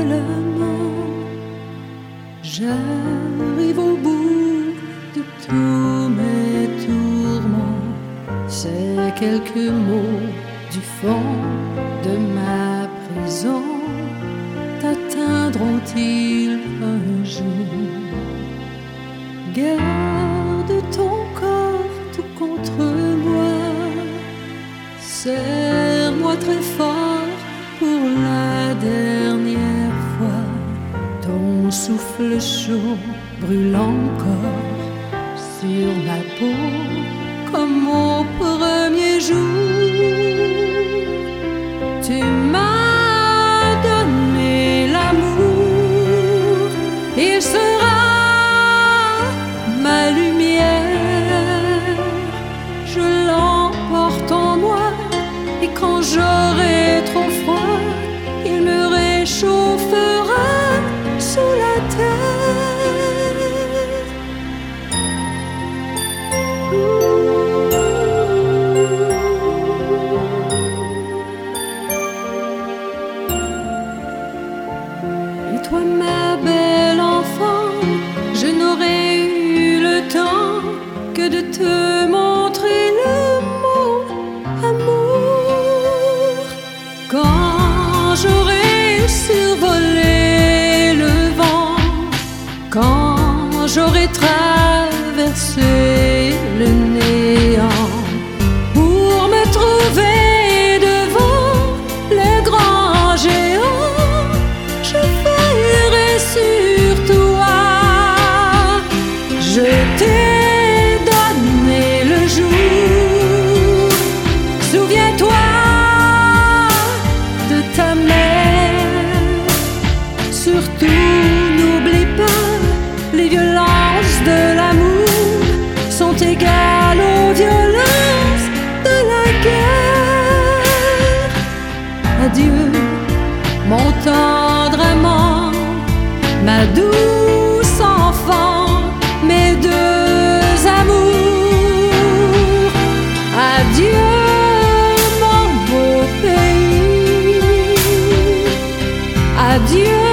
tellement. J'arrive au bout de tous mes tourments. Ces quelques mots du fond de ma prison t'atteindront-ils un jour? Garde ton corps tout contre moi, serre-moi très fort pour la dernière fois. Ton souffle chaud brûle encore sur ma peau comme au premier jour. Tu m'as donné l'amour, il sera ma lumière. Je l'emporte en moi et quand j'aurai trop froid, il me réchauffera sous la terre. Et toi, ma belle enfant, je n'aurai eu le temps que de te montrer le mot amour. Quand j'aurai survolé le vent, quand j'aurai traversé le néant, pour me trouver devant les grands géants, je veillerai sur toi. Je t'ai donné le jour, souviens-toi de ta mère. Surtout n'oublie pas, les violences de l'amour sont égales aux violences de la guerre. Adieu, mon tendre amant, ma douce enfant, mes deux amours. Adieu, mon beau pays. Adieu.